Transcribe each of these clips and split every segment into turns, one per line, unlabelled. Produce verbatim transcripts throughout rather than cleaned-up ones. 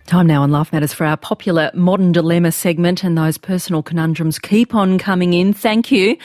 Time now on Life Matters for our popular Modern Dilemma segment, and those personal conundrums keep on coming in. Thank you.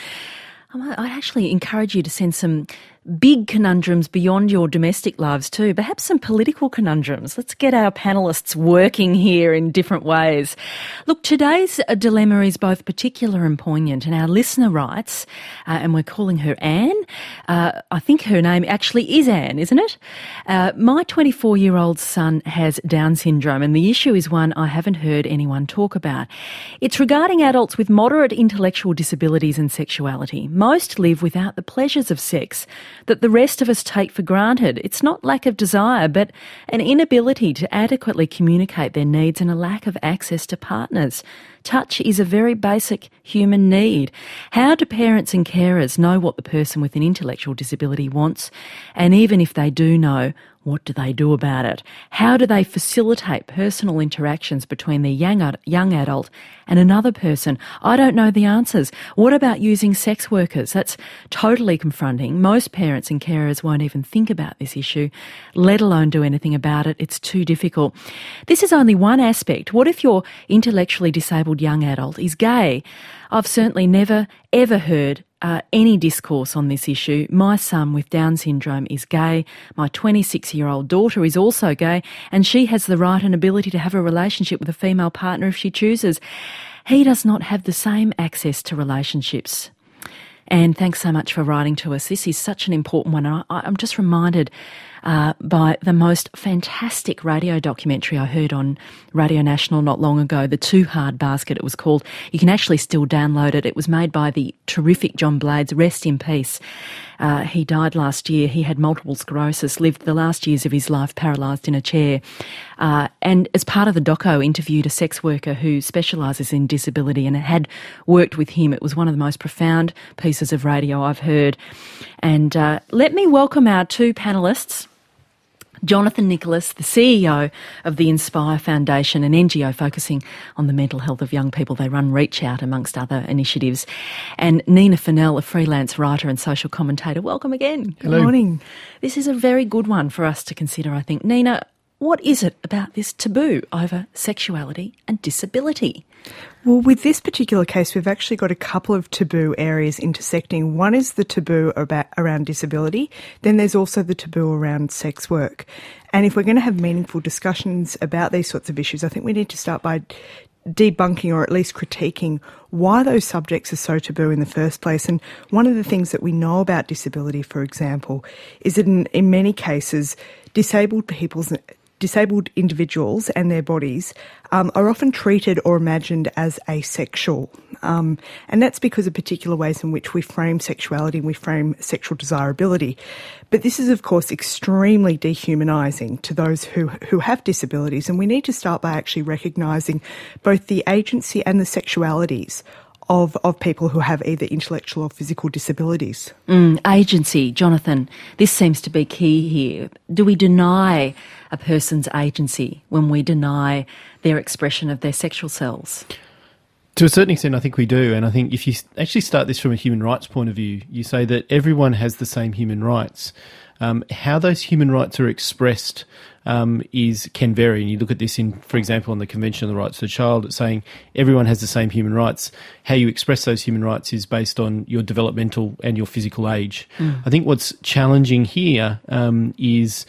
I actually encourage you to send some big conundrums beyond your domestic lives too, perhaps some political conundrums. Let's get our panellists working here in different ways. Look, today's dilemma is both particular and poignant, and our listener writes, uh, and we're calling her Anne. Uh, I think her name actually is Anne, isn't it? Uh, my twenty-four-year-old son has Down syndrome, and the issue is one I haven't heard anyone talk about. It's regarding adults with moderate intellectual disabilities and sexuality. Most live without the pleasures of sex that the rest of us take for granted. It's not lack of desire, but an inability to adequately communicate their needs and a lack of access to partners. Touch is a very basic human need. How do parents and carers know what the person with an intellectual disability wants? And even if they do know, what do they do about it? How do they facilitate personal interactions between the young, young adult and another person? I don't know the answers. What about using sex workers? That's totally confronting. Most parents and carers won't even think about this issue, let alone do anything about it. It's too difficult. This is only one aspect. What if your intellectually disabled young adult is gay? I've certainly never, ever heard Uh, any discourse on this issue. My son with Down syndrome is gay. My twenty-six-year-old daughter is also gay, and she has the right and ability to have a relationship with a female partner if she chooses. He does not have the same access to relationships. And thanks so much for writing to us. This is such an important one. I, I'm just reminded uh, by the most fantastic radio documentary I heard on Radio National not long ago, The Too Hard Basket it was called. You can actually still download it. It was made by the terrific John Blades. Rest in peace. Uh, he died last year. He had multiple sclerosis, lived the last years of his life paralysed in a chair. Uh, and as part of the doco, interviewed a sex worker who specialises in disability and had worked with him. It was one of the most profound pieces of radio I've heard. And uh, let me welcome our two panellists. Jonathan Nicholas, the C E O of the Inspire Foundation, an N G O focusing on the mental health of young people. They run Reach Out amongst other initiatives. And Nina Fennell, a freelance writer and social commentator. Welcome again.
Hello.
Good morning. This is a very good one for us to consider, I think. Nina, what is it about this taboo over sexuality and disability?
Well, with this particular case, we've actually got a couple of taboo areas intersecting. One is the taboo about, around disability. Then there's also the taboo around sex work. And if we're going to have meaningful discussions about these sorts of issues, I think we need to start by debunking or at least critiquing why those subjects are so taboo in the first place. And one of the things that we know about disability, for example, is that in, in many cases, disabled people's Disabled individuals and their bodies um, are often treated or imagined as asexual. Um, and that's because of particular ways in which we frame sexuality and we frame sexual desirability. But this is, of course, extremely dehumanising to those who, who have disabilities. And we need to start by actually recognising both the agency and the sexualities Of, of people who have either intellectual or physical disabilities.
Mm, agency, Jonathan, this seems to be key here. Do we deny a person's agency when we deny their expression of their sexual selves?
To a certain extent, I think we do. And I think if you actually start this from a human rights point of view, you say that everyone has the same human rights. Um, how those human rights are expressed um, is can vary. And you look at this in, for example, on the Convention on the Rights of the Child, it's saying everyone has the same human rights. How you express those human rights is based on your developmental and your physical age. Mm. I think what's challenging here um, is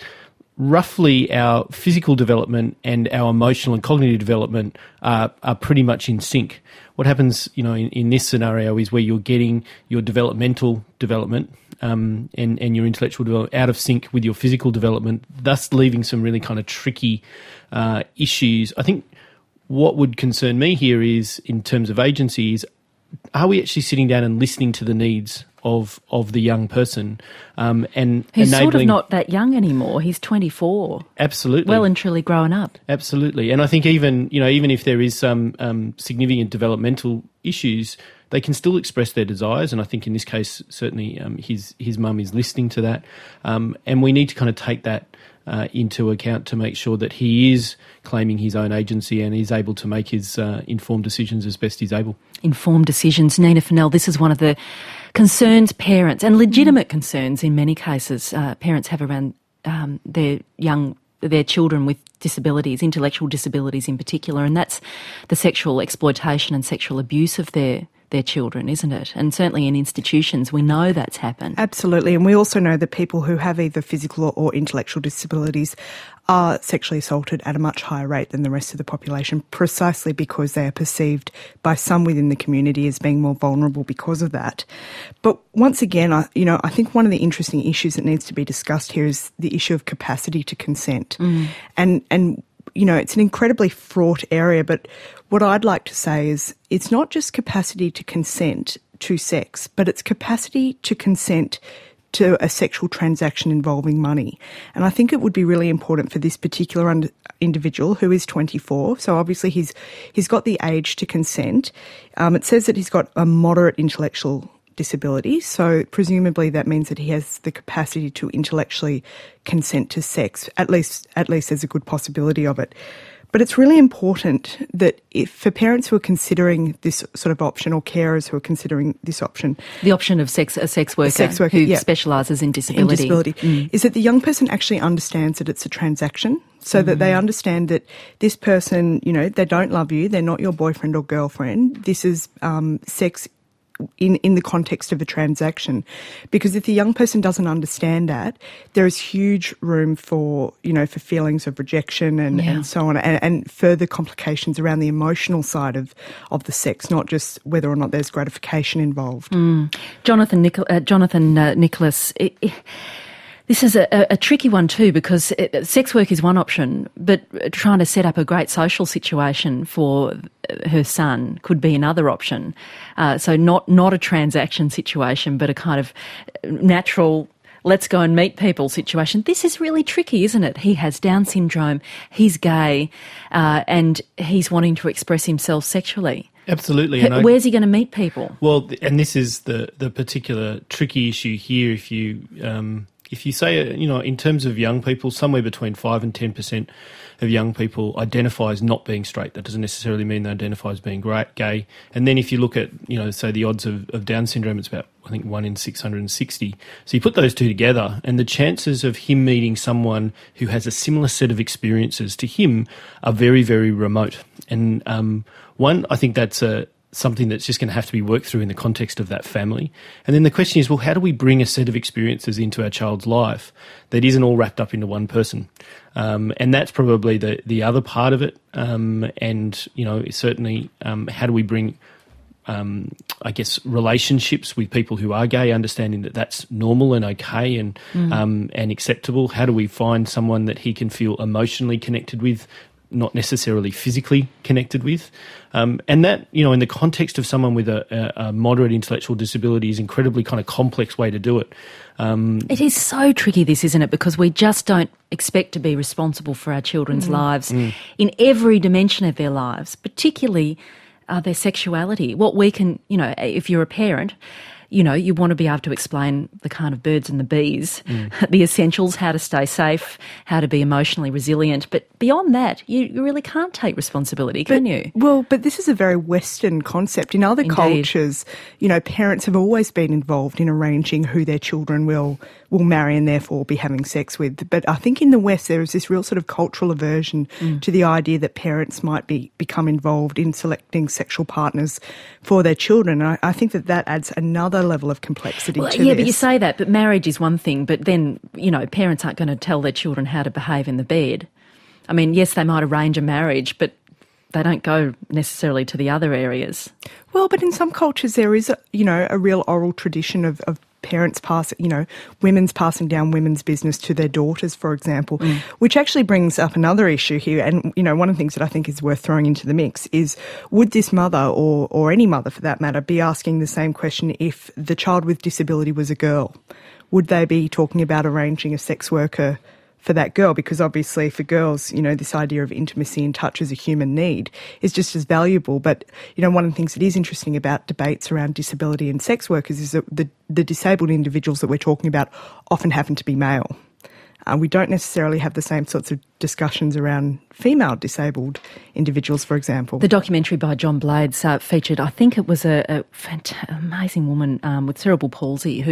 roughly our physical development and our emotional and cognitive development are, are pretty much in sync. What happens, you know, in, in this scenario is where you're getting your developmental development um, and, and your intellectual development out of sync with your physical development, thus leaving some really kind of tricky uh, issues. I think what would concern me here is, in terms of agency, is are we actually sitting down and listening to the needs of of the young person um, and
He's
enabling...
sort of not that young anymore. He's twenty-four.
Absolutely.
Well and truly grown up.
Absolutely. And I think even, you know, even if there is some um, significant developmental issues, they can still express their desires. And I think in this case, certainly um, his, his mum is listening to that. Um, and we need to kind of take that uh, into account to make sure that he is claiming his own agency and is able to make his uh, informed decisions as best he's able. Informed
decisions. Nina Fennell, this is one of the concerns parents, and legitimate concerns in many cases, uh, parents have around um, their young their children with disabilities, intellectual disabilities in particular, and that's the sexual exploitation and sexual abuse of their their children, isn't it? And certainly in institutions, we know that's happened.
Absolutely. And we also know that people who have either physical or intellectual disabilities are sexually assaulted at a much higher rate than the rest of the population, precisely because they are perceived by some within the community as being more vulnerable because of that. But once again, I, you know, I think one of the interesting issues that needs to be discussed here is the issue of capacity to consent. Mm. And, and, you know, it's an incredibly fraught area, but what I'd like to say is it's not just capacity to consent to sex, but it's capacity to consent to a sexual transaction involving money. And I think it would be really important for this particular un- individual who is twenty-four. So obviously he's he's got the age to consent. Um, it says that he's got a moderate intellectual disability. So presumably that means that he has the capacity to intellectually consent to sex. At least, at least there's a good possibility of it. But it's really important that if for parents who are considering this sort of option, or carers who are considering this option,
the option of sex a sex worker, a sex worker who yeah, specialises in disability,
in disability mm. is that the young person actually understands that it's a transaction, so mm. that they understand that this person, you know, they don't love you, they're not your boyfriend or girlfriend. This is um, sex in, in the context of a transaction. Because if the young person doesn't understand that, there is huge room for, you know, for feelings of rejection and, yeah. and so on, and, and further complications around the emotional side of, of the sex, not just whether or not there's gratification involved.
Mm. Jonathan, Nichol- uh, Jonathan uh, Nicholas, it, it, this is a, a tricky one too, because it, sex work is one option, but trying to set up a great social situation for her son could be another option. Uh, so not not a transaction situation, but a kind of natural, let's go and meet people situation. This is really tricky, isn't it? He has Down syndrome, he's gay, uh, and he's wanting to express himself sexually.
Absolutely.
And I, Where's he going to meet people?
Well, and this is the, the particular tricky issue here. If you um, if you say, you know, in terms of young people, somewhere between five and ten percent of young people identify as not being straight. That doesn't necessarily mean they identify as being gay. And then if you look at, you know, say the odds of, of Down syndrome, it's about, I think, one in six hundred sixty. So you put those two together, and the chances of him meeting someone who has a similar set of experiences to him are very, very remote. And um, one, I think that's a something that's just going to have to be worked through in the context of that family. And then the question is, well, how do we bring a set of experiences into our child's life that isn't all wrapped up into one person? Um, and that's probably the, the other part of it. Um, and, you know, certainly um, how do we bring, um, I guess, relationships with people who are gay, understanding that that's normal and okay and, mm. um, and acceptable? How do we find someone that he can feel emotionally connected with, not necessarily physically connected with? Um, and that, you know, in the context of someone with a, a, a moderate intellectual disability is incredibly kind of complex way to do it. Um,
it is so tricky, this, isn't it? Because we just don't expect to be responsible for our children's mm. lives mm. in every dimension of their lives, particularly uh, their sexuality. What we can, you know, if you're a parent, you know, you want to be able to explain the kind of birds and the bees, mm. the essentials, how to stay safe, how to be emotionally resilient. But beyond that, you, you really can't take responsibility, can
but,
you?
Well, but this is a very Western concept. In other
Indeed.
cultures, you know, parents have always been involved in arranging who their children will will marry and therefore be having sex with. But I think in the West there is this real sort of cultural aversion mm. to the idea that parents might be become involved in selecting sexual partners for their children. And I, I think that that adds another level of complexity
well,
to
yeah,
this.
But you say that, but marriage is one thing, but then, you know, parents aren't going to tell their children how to behave in the bed. I mean, yes, they might arrange a marriage, but they don't go necessarily to the other areas.
Well, but in some cultures there is, a, you know, a real oral tradition of, of parents passing, you know, women's passing down women's business to their daughters, for example, mm. which actually brings up another issue here. And, you know, one of the things that I think is worth throwing into the mix is, would this mother, or, or any mother for that matter, be asking the same question if the child with disability was a girl? Would they be talking about arranging a sex worker for that girl? Because obviously for girls, you know, this idea of intimacy and touch as a human need is just as valuable. But, you know, one of the things that is interesting about debates around disability and sex workers is that the, the disabled individuals that we're talking about often happen to be male. Uh, we don't necessarily have the same sorts of discussions around female disabled individuals, for example.
The documentary by John Blades uh, featured, I think it was a, a fantastic, amazing woman um, with cerebral palsy who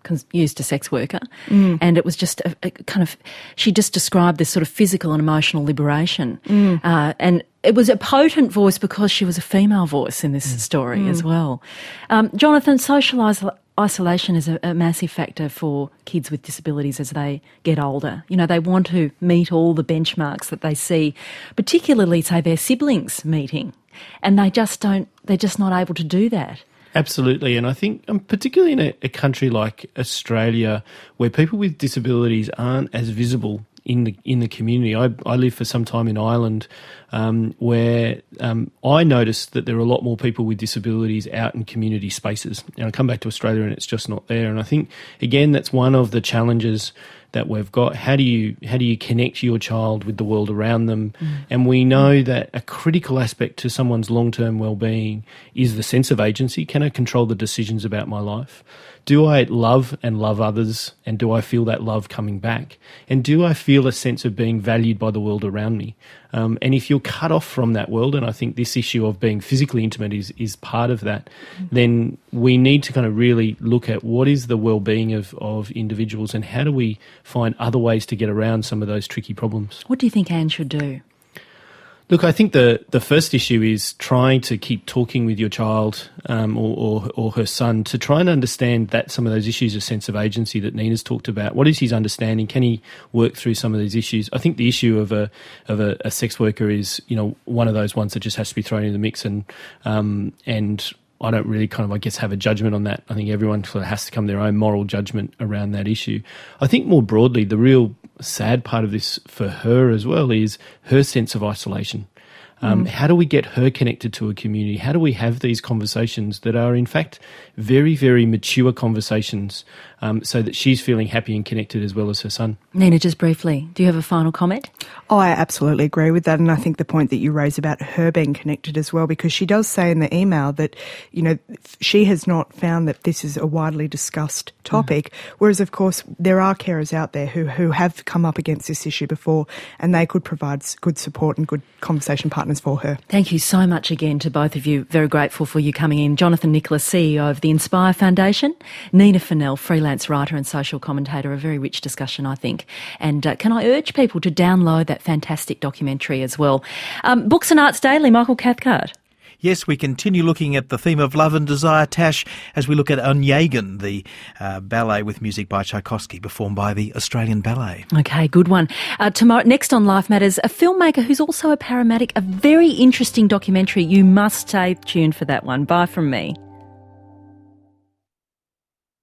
cons- used a sex worker, mm. and it was just a, a kind of, she just described this sort of physical and emotional liberation. Mm. Uh, and it was a potent voice because she was a female voice in this mm. story mm. as well. Um, Jonathan, social isol- isolation is a, a massive factor for kids with disabilities as they get older. You know, they want to meet all the benchmarks that they see, particularly, say, their siblings meeting, and they just don't, they're just not able to do that.
Absolutely, and I think um, particularly in a, a country like Australia where people with disabilities aren't as visible in the in the community. I, I lived for some time in Ireland um, where um, I noticed that there are a lot more people with disabilities out in community spaces. And I come back to Australia and it's just not there. And I think, again, that's one of the challenges that we've got. How do you how do you connect your child with the world around them? Mm. And we know that a critical aspect to someone's long-term well-being is the sense of agency. Can I control the decisions about my life? Do I love and love others, and do I feel that love coming back? And do I feel a sense of being valued by the world around me? Um, and if you're cut off from that world, and I think this issue of being physically intimate is, is part of that, mm-hmm. then we need to kind of really look at what is the well-being of, of individuals and how do we find other ways to get around some of those tricky problems.
What do you think Anne should do?
Look, I think the, the first issue is trying to keep talking with your child um, or, or, or her son to try and understand that some of those issues of sense of agency that Nina's talked about. What is his understanding? Can he work through some of these issues? I think the issue of a of a, a sex worker is, you know, one of those ones that just has to be thrown in the mix, and um, and I don't really kind of, I guess, have a judgment on that. I think everyone sort of has to come to their own moral judgment around that issue. I think more broadly, the real sad part of this for her as well is her sense of isolation. Um, mm. How do we get her connected to a community? How do we have these conversations that are, in fact, very, very mature conversations um, so that she's feeling happy and connected as well as her son?
Nina, just briefly, do you have a final comment?
Oh, I absolutely agree with that. And I think the point that you raise about her being connected as well, because she does say in the email that, you know, she has not found that this is a widely discussed topic, mm. whereas, of course, there are carers out there who, who have come up against this issue before, and they could provide good support and good conversation partners for her.
Thank you so much again to both of you. Very grateful for you coming in. Jonathan Nicholas, C E O of the Inspire Foundation. Nina Fennell, freelance writer and social commentator. A very rich discussion, I think. And uh, can I urge people to download that fantastic documentary as well. Um, Books and Arts Daily, Michael Cathcart.
Yes, we continue looking at the theme of love and desire, Tash, as we look at Onegin, the uh, ballet with music by Tchaikovsky, performed by the Australian Ballet.
Okay, good one. Uh, tomorrow, next on Life Matters, a filmmaker who's also a paramedic, a very interesting documentary. You must stay tuned for that one. Bye from me.